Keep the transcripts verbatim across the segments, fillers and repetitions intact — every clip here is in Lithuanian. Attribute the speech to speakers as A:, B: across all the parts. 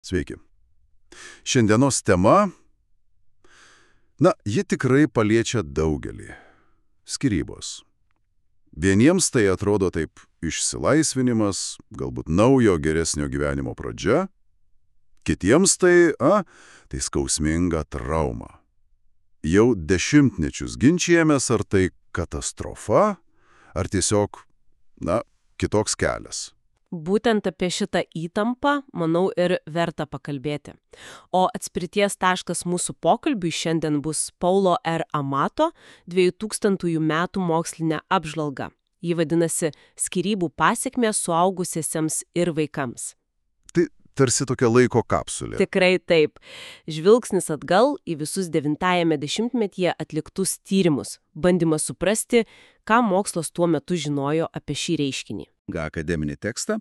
A: Sveiki. Šiandienos tema, na, ji tikrai paliečia daugelį. Skyrybos. Vieniems tai atrodo taip išsilaisvinimas, galbūt naujo geresnio gyvenimo pradžia. Kitiems tai, a, tai skausminga trauma. Jau dešimtmečius ginčijamės, ar tai katastrofa, ar tiesiog, na, kitoks kelias.
B: Būtent apie šitą įtampą, manau, ir verta pakalbėti. O atspirties taškas mūsų pokalbiui šiandien bus Paulo R. Amato dviejų tūkstantųjų metų mokslinė apžvalga. Ji vadinasi Skyrybų pasekmės suaugusiesiems ir vaikams.
A: Tai tarsi tokia laiko kapsulė.
B: Tikrai taip. Žvilgsnis atgal į visus devintajame dešimtmetyje atliktus tyrimus, bandymas suprasti, ką mokslas tuo metu žinojo apie šį reiškinį.
C: Akademinį tekstą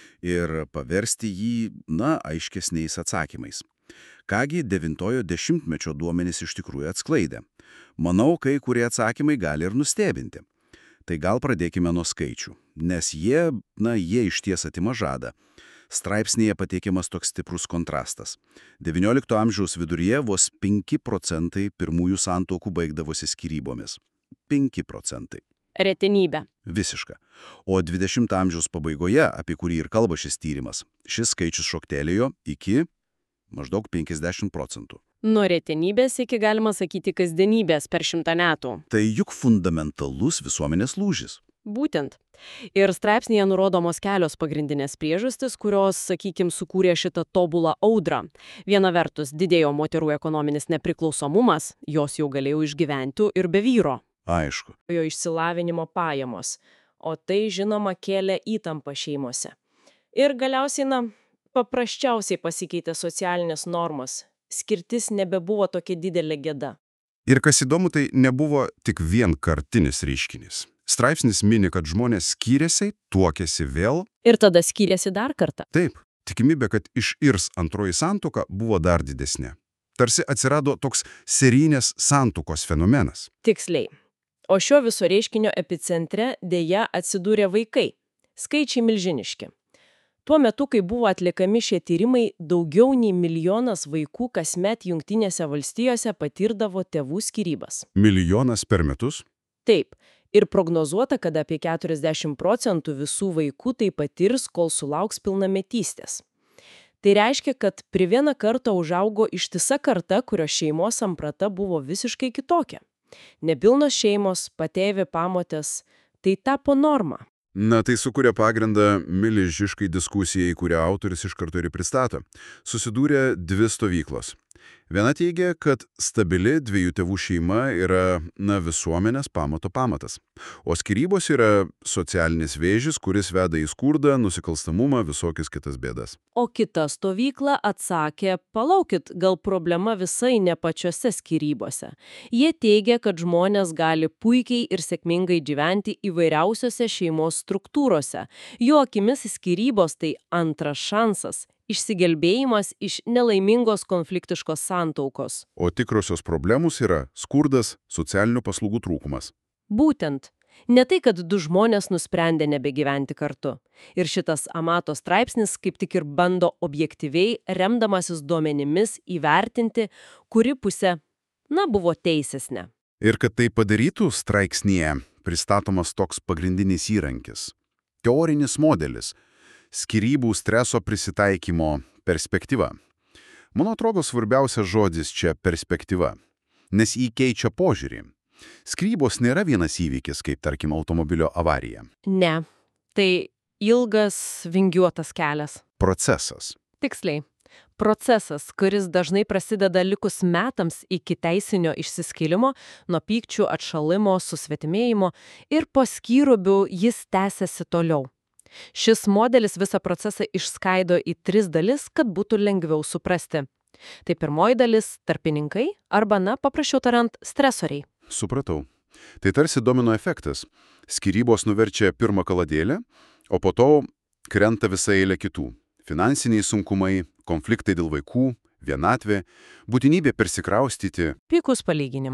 C: ir paversti jį, na, aiškesniais atsakymais. Kągi devintojo dešimtmečio duomenys iš tikrųjų atskleidė? Manau, kai kurie atsakymai gali ir nustebinti. Tai gal pradėkime nuo skaičių, nes jie, na, jie išties atima žadą. Straipsnėje pateikiamas toks stiprus kontrastas. devyniolikto amžiaus viduryje vos penki procentai pirmųjų santuokų baigdavosi skyrybomis. penki procentai.
B: Retenybė.
C: Visiška. O dvidešimto amžiaus pabaigoje, apie kurį ir kalba šis tyrimas, šis skaičius šoktelėjo iki maždaug penkiasdešimt procentų.
B: Nuo retenybės iki, galima sakyti, kasdienybės per šimtą metų.
C: Tai juk fundamentalus visuomenės lūžis.
B: Būtent. Ir straipsnėje nurodomos kelios pagrindinės priežastis, kurios, sakykime, sukūrė šitą tobulą audrą. Viena vertus, didėjo moterų ekonominis nepriklausomumas, jos jau galėjo išgyventi ir be vyro.
C: Aišku.
B: Jo išsilavinimo pajamos, o tai, žinoma, kėlė įtampą šeimose. Ir galiausiai, na, paprasčiausiai pasikeitė socialinės normos. Skirtis nebebuvo tokia didelė gėda.
A: Ir kas įdomu, tai nebuvo tik vienkartinis reiškinys. Straipsnis mini, kad žmonės skyrėsi, tuokėsi vėl.
B: Ir tada skyrėsi dar kartą.
A: Taip, tikimybė, kad iširs antroji santuoka, buvo dar didesnė. Tarsi atsirado toks serijinės santuokos fenomenas.
B: Tiksliai. O šio viso reiškinio epicentre dėja atsidūrė vaikai. Skaičiai milžiniški. Tuo metu, kai buvo atliekami šie tyrimai, daugiau nei milijonas vaikų kasmet Jungtinėse valstijose patirdavo tėvų skyrybas.
A: Milijonas per metus?
B: Taip. Ir prognozuota, kad apie keturiasdešimt procentų visų vaikų tai patirs, kol sulauks pilnametystės. Tai reiškia, kad prie vieną kartą užaugo ištisa karta, kurios šeimos samprata buvo visiškai kitokia. Nepilnos šeimos, patėvė, pamotės, tai tapo norma.
A: Na, tai sukuria pagrindą milžiniškai diskusijai, kurią autorius iš karto ir pristato. Susidūrė dvi stovyklos. Viena teigia, kad stabili dviejų tėvų šeima yra, na, visuomenės pamato pamatas. O skyrybos yra socialinis vėžis, kuris veda į skurdą, nusikalstamumą, visokias kitas bėdas.
B: O kita stovykla atsakė, palaukit, gal problema visai ne pačiose skyrybose. Jie teigia, kad žmonės gali puikiai ir sėkmingai gyventi įvairiausiose šeimos struktūrose. Jų akimis skyrybos tai antras šansas. Išsigelbėjimas iš nelaimingos konfliktiškos santaukos.
A: O tikrosios problemos yra skurdas, socialinių paslaugų trūkumas.
B: Būtent. Ne tai, kad du žmonės nusprendė nebegyventi kartu. Ir šitas Amato straipsnis kaip tik ir bando objektyviai, remdamasis duomenimis, įvertinti, kuri pusė, na, buvo teisesnė.
A: Ir kad tai padarytų, straipsnyje pristatomas toks pagrindinis įrankis. Teorinis modelis. Skyrybų streso prisitaikymo perspektyva. Man atrodo, svarbiausias žodis čia perspektyva, nes jį keičia požiūrį. Skyrybos nėra vienas įvykis, kaip, tarkim, automobilio avarija.
B: Ne, tai ilgas, vingiuotas kelias.
A: Procesas.
B: Tiksliai. Procesas, kuris dažnai prasideda likus metams iki teisinio išsiskilimo, nuo pykčių, atšalimo, susvetimėjimo ir po skyrubių jis tęsiasi toliau. Šis modelis visą procesą išskaido į tris dalis, kad būtų lengviau suprasti. Tai pirmoji dalis – tarpininkai arba, na, paprasčiau tariant, stresoriai.
A: Supratau. Tai tarsi domino efektas. Skyrybos nuverčia pirmą kaladėlę, o po to krenta visa eilė kitų. Finansiniai sunkumai, konfliktai dėl vaikų, vienatvė, būtinybė persikraustyti.
B: Puikus palyginimas.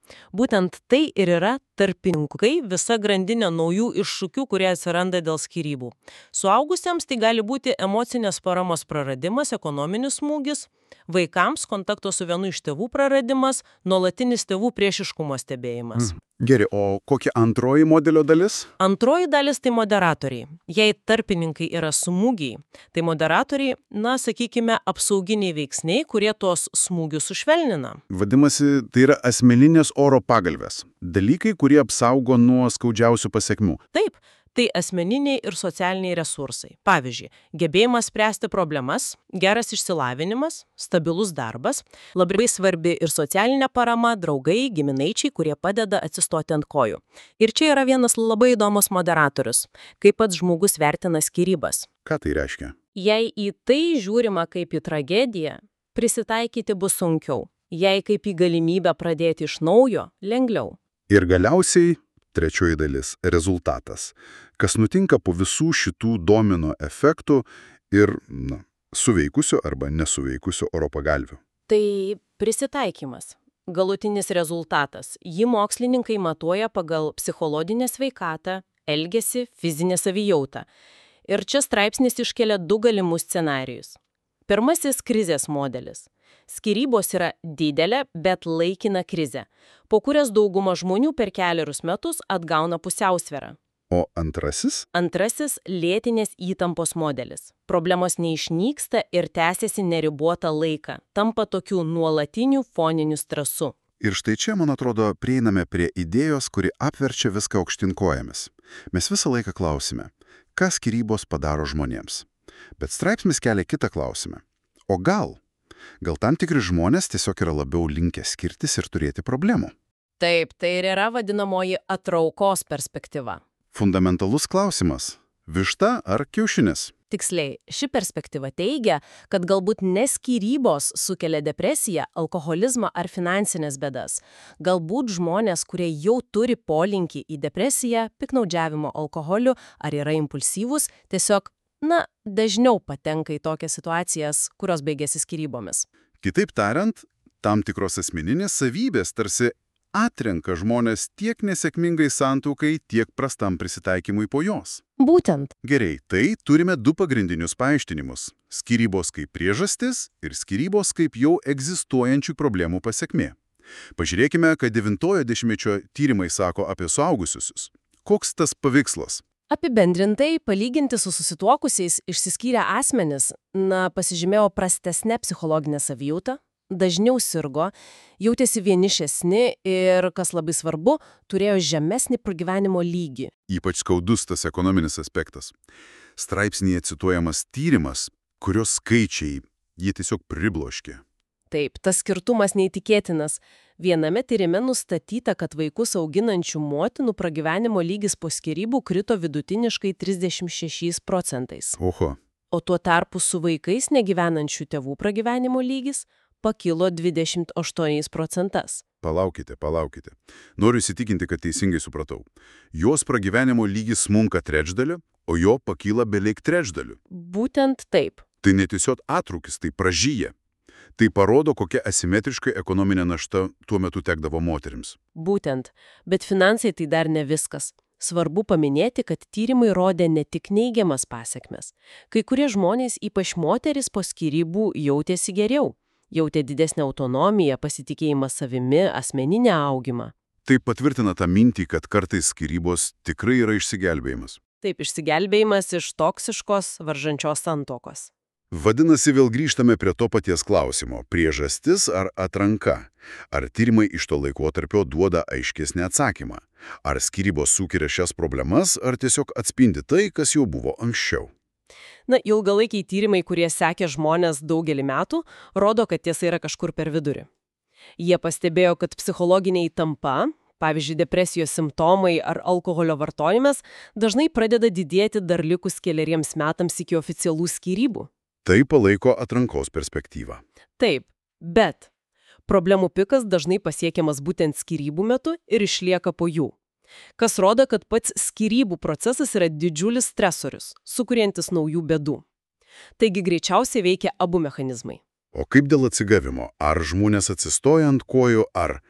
B: Būtent tai ir yra tarpininkai, visa grandinė naujų iššūkių, kurie atsiranda dėl skyrybų. Suaugusiems tai gali būti emocinės paramos praradimas, ekonominis smūgis, vaikams kontakto su vienu iš tėvų praradimas, nuolatinis tėvų priešiškumo stebėjimas.
A: Mm. Gerai, o kokia antroji modelio dalis?
B: Antroji dalis tai moderatoriai. Jei tarpininkai yra smūgiai, tai moderatoriai, na, sakykime, apsauginiai veiksniai, kurie tuos smūgius sušvelnina.
A: Vadimasi, tai yra asmeninės oro pagalvės. Dalykai, kurie apsaugo nuo skaudžiausių pasekmių.
B: Taip. Tai asmeniniai ir socialiniai resursai. Pavyzdžiui, gebėjimas spręsti problemas, geras išsilavinimas, stabilus darbas, labai svarbi ir socialinė parama, draugai, giminaičiai, kurie padeda atsistoti ant kojų. Ir čia yra vienas labai įdomus moderatorius, kaip pats žmogus vertina skyrybas.
A: Ką tai reiškia?
B: Jei į tai žiūrima kaip į tragediją, prisitaikyti bus sunkiau. Jei kaip į galimybę pradėti iš naujo, lengviau.
A: Ir galiausiai trečioji dalis – rezultatas. Kas nutinka po visų šitų domino efektų ir, na, suveikusio arba nesuveikusio oro pagalvių.
B: Tai prisitaikymas. Galutinis rezultatas. Jį mokslininkai matuoja pagal psichologinę sveikatą, elgesį, fizinę savijautą. Ir čia straipsnis iškelia du galimus scenarijus. Pirmasis – krizės modelis. Skyrybos yra didelė, bet laikina krizė, po kurias dauguma žmonių per keliarius metus atgauna pusiausvyrą.
A: O antrasis?
B: Antrasis – lėtinės įtampos modelis. Problemos neišnyksta ir tęsiasi neribotą laiką, tampa tokiu nuolatiniu foniniu stresu.
A: Ir štai čia, man atrodo, prieiname prie idėjos, kuri apverčia viską aukštyn kojomis. Mes visą laiką klausime, ką skyrybos padaro žmonėms. Bet straipsnis kelia kitą klausimą. O gal? Gal tam tikri žmonės tiesiog yra labiau linkę skirtis ir turėti problemų?
B: Taip, tai ir yra vadinamoji atraukos perspektyva.
A: Fundamentalus klausimas. Višta ar kiaušinis?
B: Tiksliai, ši perspektyva teigia, kad galbūt ne skyrybos sukelia depresiją, alkoholizmą ar finansinės bėdas. Galbūt žmonės, kurie jau turi polinkį į depresiją, piktnaudžiavimo alkoholiu ar yra impulsyvūs, tiesiog na, dažniau patenka į tokias situacijas, kurios baigėsi skyrybomis.
A: Kitaip tariant, tam tikros asmeninės savybės tarsi atrenka žmonės tiek nesėkmingai santuokai, tiek prastam prisitaikymui po jos.
B: Būtent.
A: Gerai, tai turime du pagrindinius paaiškinimus – skyrybos kaip priežastis ir skyrybos kaip jau egzistuojančių problemų pasekmė. Pažiūrėkime, ką devintojo dešimtmečio tyrimai sako apie suaugusiusius. Koks tas paveikslas?
B: Apibendrintai, palyginti su susituokusiais išsiskyrę asmenis, na, pasižymėjo prastesnę psichologinę savijautą, dažniau sirgo, jautėsi vienišesni ir, kas labai svarbu, turėjo žemesnį pragyvenimo lygį.
A: Ypač skaudus tas ekonominis aspektas. Straipsnyje cituojamas tyrimas, kurios skaičiai jie tiesiog pribloškė.
B: Taip, tas skirtumas neįtikėtinas. Viename tyrime nustatyta, kad vaikus auginančių motinų pragyvenimo lygis po skyrybų krito vidutiniškai trisdešimt šešiais procentais.
A: Oho.
B: O tuo tarpu su vaikais negyvenančių tėvų pragyvenimo lygis pakilo dvidešimt aštuoniais procentais.
A: Palaukite, palaukite. Noriu įsitikinti, kad teisingai supratau. Jos pragyvenimo lygis smunka trečdaliu, o jo pakyla beveik trečdaliu.
B: Būtent taip.
A: Tai ne tiesiog atrūkis, tai pražyja. Tai parodo, kokia asimetriškai ekonominė našta tuo metu tekdavo moterims.
B: Būtent, bet finansai tai dar ne viskas. Svarbu paminėti, kad tyrimai rodė ne tik neigiamas pasekmes. Kai kurie žmonės, ypač moteris, po skyrybų jautėsi geriau. Jautė didesnę autonomiją, pasitikėjimą savimi, asmeninę augimą.
A: Tai patvirtina tą mintį, kad kartais skyrybos tikrai yra išsigelbėjimas.
B: Taip, išsigelbėjimas iš toksiškos, varžančios santuokos.
A: Vadinasi, vėl grįžtame prie to paties klausimo – priežastis ar atranka? Ar tyrimai iš to laikotarpio duoda aiškesnį atsakymą? Ar skyrybos sukelia šias problemas, ar tiesiog atspindi tai, kas jau buvo anksčiau?
B: Na, ilgalaikiai tyrimai, kurie sekė žmonės daugelį metų, rodo, kad tiesa yra kažkur per vidurį. Jie pastebėjo, kad psichologinė įtampa, pavyzdžiui, depresijos simptomai ar alkoholio vartojimas, dažnai pradeda didėti dar likus keleriems metams iki oficialų skyrybų.
A: Tai palaiko atrankos perspektyvą.
B: Taip, bet problemų pikas dažnai pasiekiamas būtent skyrybų metu ir išlieka po jų. Kas rodo, kad pats skyrybų procesas yra didžiulis stresorius, sukuriantis naujų bėdų. Taigi greičiausiai veikia abu mechanizmai.
A: O kaip dėl atsigavimo? Ar žmonės atsistoja ant kojų, ar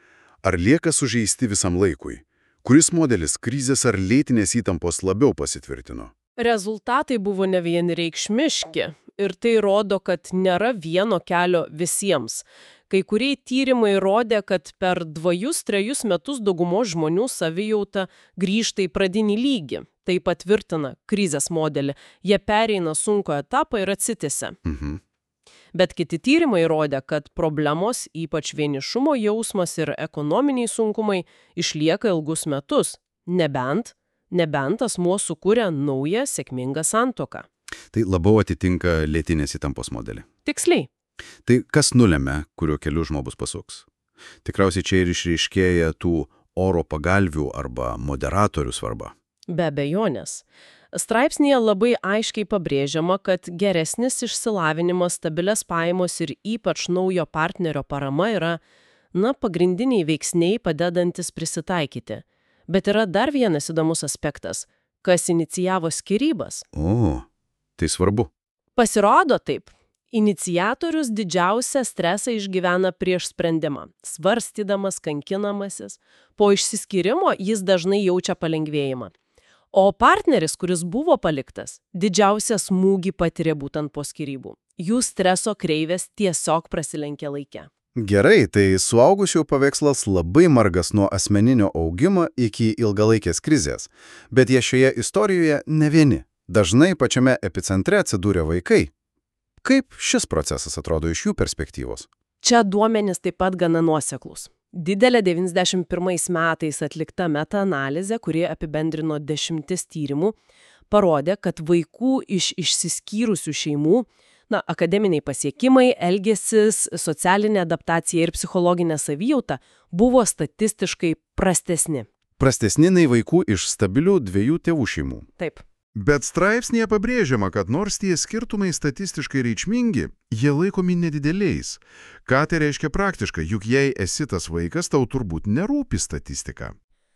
A: ar lieka sužeisti visam laikui? Kuris modelis krizės ar lėtinės įtampos labiau pasitvirtino?
B: Rezultatai buvo nevienareikšmiški ir tai rodo, kad nėra vieno kelio visiems. Kai kurie tyrimai rodė, kad per dvejus, trejus metus daugumos žmonių savijauta grįžta į pradinį lygį. Tai patvirtina krizės modelį. Jie pereina sunkų etapą ir atsitęsia.
A: Mhm.
B: Bet kiti tyrimai rodė, kad problemos, ypač vienišumo jausmas ir ekonominiai sunkumai, išlieka ilgus metus. Nebent, nebent asmuo sukūrė naują sėkmingą santuoką.
A: Tai labiau atitinka lėtinės įtampos modelį.
B: Tiksliai.
A: Tai kas nulėmė, kuriuo keliu žmogus pasuks? Tikriausiai čia ir išreiškėja tų oro pagalvių arba moderatorių svarba.
B: Be abejonės. Straipsnėje labai aiškiai pabrėžiama, kad geresnis išsilavinimas, stabilias pajamos ir ypač naujo partnerio parama yra, na, pagrindiniai veiksniai padedantis prisitaikyti. Bet yra dar vienas įdomus aspektas – kas inicijavo skyrybas.
A: O, tai svarbu.
B: Pasirodo taip. Iniciatorius didžiausią stresą išgyvena prieš sprendimą, svarstydamas, kankinamasis. Po išsiskyrimo jis dažnai jaučia palengvėjimą. O partneris, kuris buvo paliktas, didžiausią smūgį patiria būtent po skyrybų. Jų streso kreivės tiesiog prasilenkia laike.
A: Gerai, tai suaugusių paveikslas labai margas nuo asmeninio augimo iki ilgalaikės krizės. Bet jie šioje istorijoje ne vieni. Dažnai pačiame epicentre atsidūrė vaikai. Kaip šis procesas atrodo iš jų perspektyvos?
B: Čia duomenys taip pat gana nuoseklūs. Didelė devyniasdešimt pirmais metais atlikta metaanalizė, kuri apibendrino dešimtis tyrimų, parodė, kad vaikų iš išsiskyrusių šeimų, na, akademiniai pasiekimai, elgesis, socialinė adaptacija ir psichologinė savijauta buvo statistiškai prastesni.
A: Prastesni nei vaikų iš stabilių dviejų tėvų šeimų.
B: Taip.
D: Bet straipsnėje pabrėžiama, kad nors tie skirtumai statistiškai reikšmingi, jie laikomi nedideliais. Ką tai reiškia praktiškai, juk jei esi tas vaikas, tau turbūt nerūpi statistika.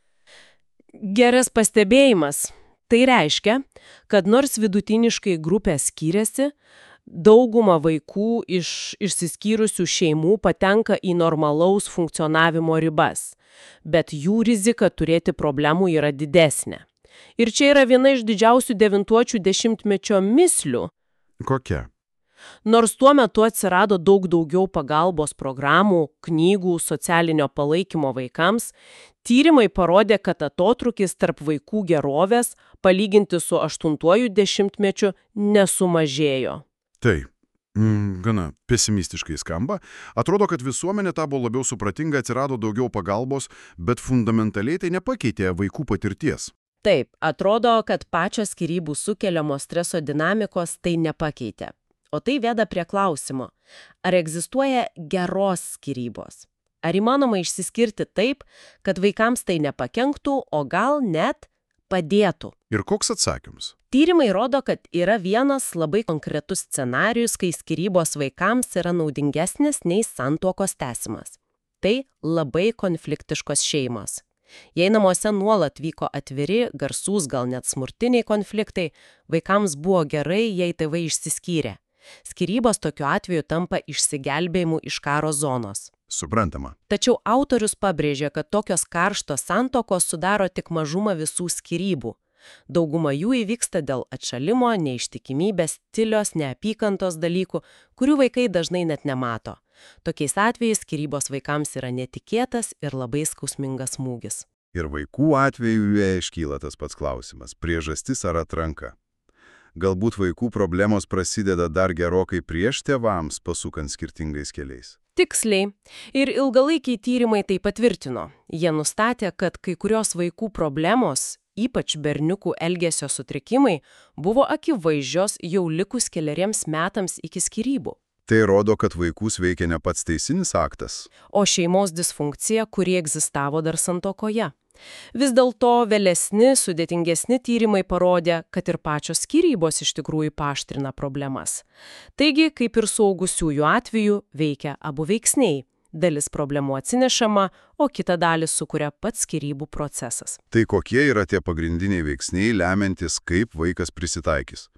B: Geras pastebėjimas. Tai reiškia, kad nors vidutiniškai grupė skiriasi, dauguma vaikų iš išsiskyrusių šeimų patenka į normalaus funkcionavimo ribas, bet jų rizika turėti problemų yra didesnė. Ir čia yra viena iš didžiausių devintuočių dešimtmečio mislių.
D: Kokia?
B: Nors tuo metu atsirado daug daugiau pagalbos programų, knygų, socialinio palaikymo vaikams, tyrimai parodė, kad atotrūkis tarp vaikų gerovės, palyginti su aštuntuoju dešimtmečiu, nesumažėjo.
D: Taip. Mm, gana pesimistiškai skamba. Atrodo, kad visuomenė tapo labiau supratinga, atsirado daugiau pagalbos, bet fundamentaliai tai nepakeitė vaikų patirties.
B: Taip, atrodo, kad pačios skyrybų sukeliamo streso dinamikos tai nepakeitė. O tai veda prie klausimo, ar egzistuoja geros skyrybos? Ar įmanoma išsiskirti taip, kad vaikams tai nepakenktų, o gal net padėtų?
D: Ir koks atsakymas?
B: Tyrimai rodo, kad yra vienas labai konkretus scenarijus, kai skyrybos vaikams yra naudingesnis nei santuokos tęsimas. Tai labai konfliktiškos šeimos. Jei namuose nuolat vyko atviri, garsūs, gal net smurtiniai konfliktai, vaikams buvo gerai, jei tėvai išsiskyrė. Skyrybos tokiu atveju tampa išsigelbėjimu iš karo zonos.
D: Suprantama.
B: Tačiau autorius pabrėžė, kad tokios karštos santuokos sudaro tik mažumą visų skyrybų. Dauguma jų įvyksta dėl atšalimo, neištikimybės, stilios, neapykantos dalykų, kurių vaikai dažnai net nemato. Tokiais atvejais skyrybos vaikams yra netikėtas ir labai skausmingas smūgis.
A: Ir vaikų atveju iškyla tas pats klausimas – priežastis ar atranka. Galbūt vaikų problemos prasideda dar gerokai prieš tėvams, pasukant skirtingais keliais.
B: Tiksliai. Ir ilgalaikiai tyrimai tai patvirtino. Jie nustatė, kad kai kurios vaikų problemos, ypač berniukų elgesio sutrikimai, buvo akivaizdžios jau likus keleriems metams iki skyrybų.
A: Tai rodo, kad vaikus veikia ne pats teisinis aktas,
B: o šeimos disfunkcija, kuri egzistavo dar santuokoje. Vis dėlto vėlesni, sudėtingesni tyrimai parodė, kad ir pačios skyrybos iš tikrųjų paaštrina problemas. Taigi, kaip ir suaugusiųjų atveju, veikia abu veiksniai. Dalis problemų atsinešama, o kitą dalį sukuria pats skyrybų procesas.
A: Tai kokie yra tie pagrindiniai veiksniai, lemiantis, kaip vaikas prisitaikys?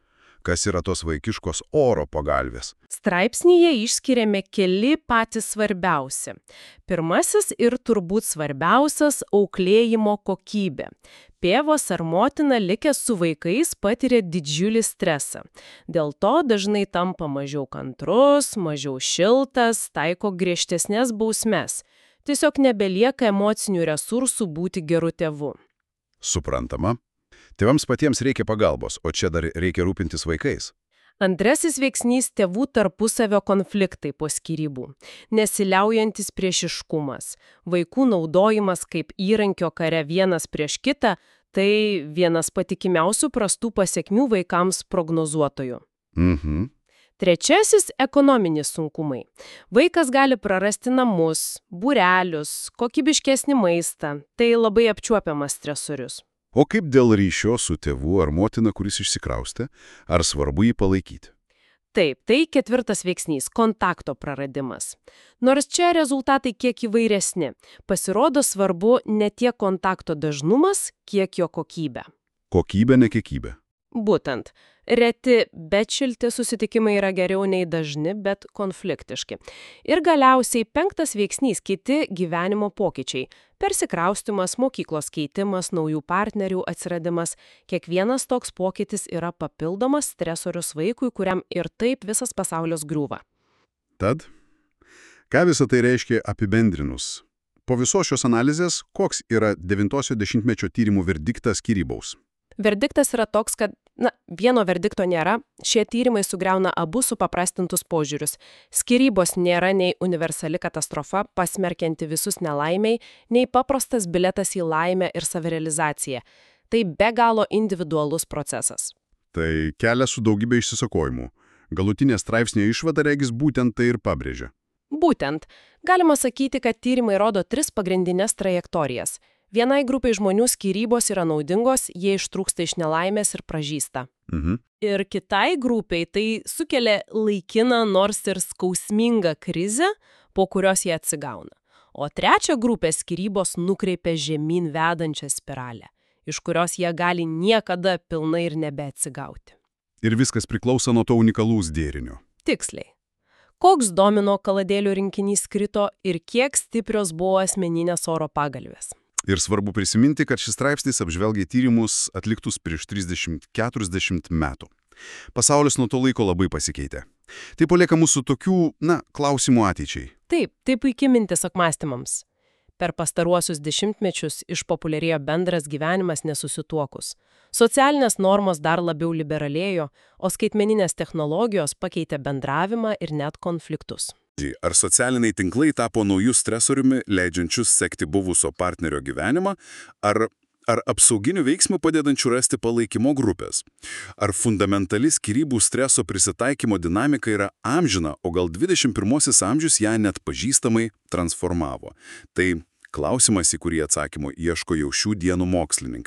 A: Kas yra tos vaikiškos oro pagalvės?
B: Straipsnyje išskiriame keli patys svarbiausi. Pirmasis ir turbūt svarbiausias – auklėjimo kokybė. Tėvas ar motina likęs su vaikais patiria didžiulį stresą. Dėl to dažnai tampa mažiau kantrus, mažiau šiltas, taiko griežtesnės bausmes. Tiesiog nebelieka emocinių resursų būti geru tėvu.
A: Suprantama. Tėvams patiems reikia pagalbos, o čia dar reikia rūpintis vaikais.
B: Antrasis veiksnys – tėvų tarpusavio konfliktai po skyrybų. Nesiliaujantis priešiškumas. Vaikų naudojimas kaip įrankio kare vienas prieš kitą – tai vienas patikimiausių prastų pasekmių vaikams prognozuotojų.
A: Mhm.
B: Trečiasis – ekonominiai sunkumai. Vaikas gali prarasti namus, būrelius, kokybiškesnį maistą. Tai labai apčiuopiamas stresorius.
A: O kaip dėl ryšio su tėvu ar motina, kuris išsikraustė, ar svarbu jį palaikyti?
B: Taip, tai ketvirtas veiksnys – kontakto praradimas. Nors čia rezultatai kiek įvairesni, pasirodo svarbu ne tiek kontakto dažnumas, kiek jo kokybė.
A: Kokybė, ne kiekybė.
B: Būtent. Reti, bet šilti susitikimai yra geriau nei dažni, bet konfliktiški. Ir galiausiai penktas veiksnys – kiti gyvenimo pokyčiai. Persikraustymas, mokyklos keitimas, naujų partnerių atsiradimas. Kiekvienas toks pokytis yra papildomas stresorius vaikui, kuriam ir taip visas pasaulis griūva.
A: Tad, ką visą tai reiškia apibendrinus? Po visos šios analizės, koks yra devintosio dešimtmečio tyrimų verdiktas skyryboms?
B: Verdiktas yra toks, kad, na, vieno verdikto nėra, šie tyrimai sugriauna abu supaprastintus požiūrius. Skyrybos nėra nei universali katastrofa, pasmerkianti visus nelaimiai, nei paprastas biletas į laimę ir savirealizaciją. Tai be galo individualus procesas.
A: Tai kelias su daugybė išsisakojimų. Galutinė straipsnio išvada regis būtent tai ir pabrėžia.
B: Būtent. Galima sakyti, kad tyrimai rodo tris pagrindinės trajektorijas. Vienai grupiai žmonių skyrybos yra naudingos, jie ištrūksta iš nelaimės ir pražysta.
A: Mhm.
B: Ir kitai grupiai tai sukelia laikiną, nors ir skausmingą krizę, po kurios jie atsigauna. O trečia grupė skyrybos nukreipia žemyn vedančią spiralę, iš kurios jie gali niekada pilnai ir nebeatsigauti.
A: Ir viskas priklauso nuo to unikalaus dėrinio.
B: Tiksliai. Koks domino kaladėlių rinkinys krito ir kiek stiprios buvo asmeninės oro pagalvės.
A: Ir svarbu prisiminti, kad šis straipsnis apžvelgia tyrimus atliktus prieš trisdešimt keturiasdešimt metų. Pasaulis nuo to laiko labai pasikeitė. Tai palieka mūsų tokių, na, klausimų ateičiai.
B: Taip, tai puikiai mintis apmąstymams. Per pastaruosius dešimtmečius išpopuliarėjo bendras gyvenimas nesusituokus. Socialinės normos dar labiau liberalėjo, o skaitmeninės technologijos pakeitė bendravimą ir net konfliktus.
C: Ar socialiniai tinklai tapo naujų stresoriumi, leidžiančius sekti buvusio partnerio gyvenimą, ar, ar apsauginių veiksmų padedančių rasti palaikymo grupės? Ar fundamentali skyrybų streso prisitaikymo dinamika yra amžina, o gal dvidešimt pirmasis amžius ją net pažįstamai transformavo? Tai klausimas, į kurį atsakymo ieško jau šių dienų mokslininkai.